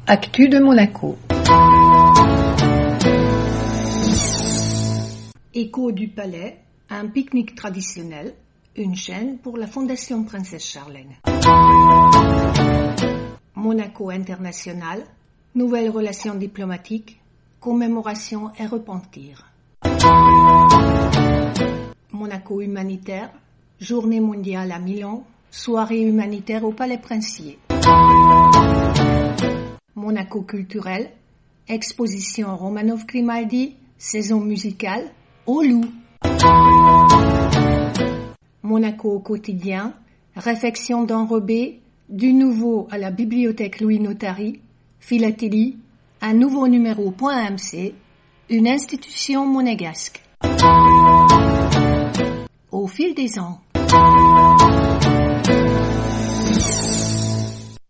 Actu de Monaco. Écho du Palais, un pique-nique traditionnel, une chaîne pour la Fondation Princesse Charlène. Monaco International, nouvelles relations diplomatiques, commémoration et repentir. Monaco Humanitaire, journée mondiale à Milan, soirée humanitaire au Palais Princier. Monaco culturel, exposition Romanov-Grimaldi, saison musicale, au Loup. Monaco au quotidien, réfection d'enrobé, du nouveau à la bibliothèque Louis Notari, philatélie, un nouveau numéro .mc, une institution monégasque. Au fil des ans.